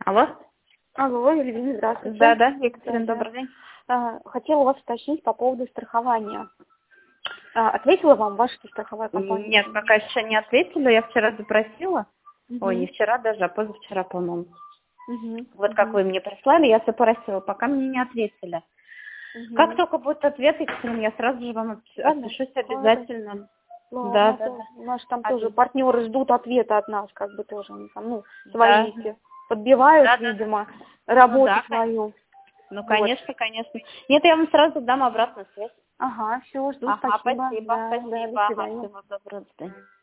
Алло? Алло, Елена, здравствуйте. Да, Екатерина, Да. добрый день. Хотела у вас уточнить по поводу страхования. Ответила вам ваша страховая компания? Нет, пока еще не ответила. Я вчера запросила. Угу. Ой, не вчера даже, а позавчера, по-моему. Угу. Вот как вы мне прислали, я запросила, пока мне не ответили. Угу. Как только будет ответ, Екатерина, я сразу же вам отпишусь обязательно. Да. Да. Наши там тоже партнеры ждут ответа от нас, как бы тоже. Они там, Да. свои эти подбивают, Да. видимо, работу да, свою. Ну, конечно. Нет, я вам сразу дам обратную связь. Ага, все, жду, Ага, спасибо. спасибо. Да, до Ага, свидания. всего доброго. До свидания.